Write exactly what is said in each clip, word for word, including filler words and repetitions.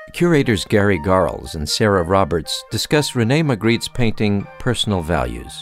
Curators Gary Garles and Sarah Roberts discuss Rene Magritte's painting Personal Values.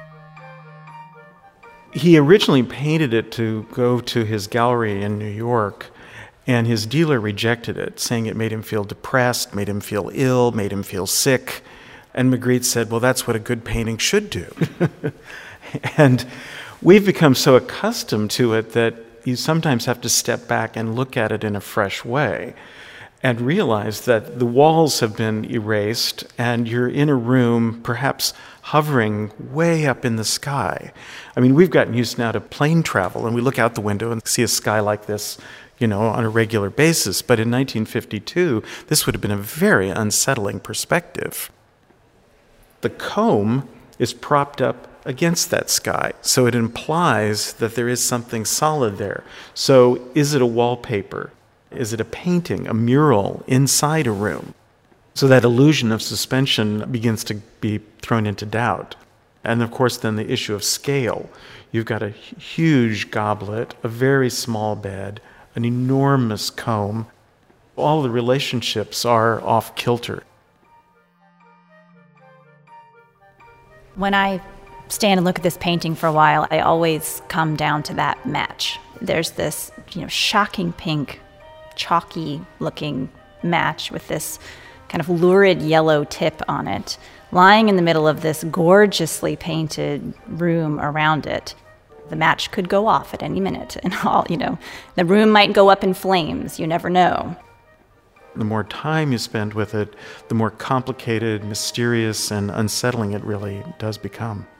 He originally painted it to go to his gallery in New York, and his dealer rejected it, saying it made him feel depressed, made him feel ill, made him feel sick. And Magritte said, well, that's what a good painting should do. And we've become so accustomed to it that you sometimes have to step back and look at it in a fresh way and realize that the walls have been erased and you're in a room perhaps hovering way up in the sky. I mean, we've gotten used now to plane travel, and we look out the window and see a sky like this, you know, on a regular basis. But in nineteen fifty-two, this would have been a very unsettling perspective. The comb is propped up against that sky, so it implies that there is something solid there. So is it a wallpaper? Is it a painting, a mural inside a room? So that illusion of suspension begins to be thrown into doubt. And of course, then the issue of scale. You've got a huge goblet, a very small bed, an enormous comb. All the relationships are off kilter. When I stand and look at this painting for a while, I always come down to that match. There's this, you know, shocking pink, chalky-looking match with this kind of lurid yellow tip on it, lying in the middle of this gorgeously painted room around it. The match could go off at any minute, and all, you know, the room might go up in flames. You never know. The more time you spend with it, the more complicated, mysterious, and unsettling it really does become.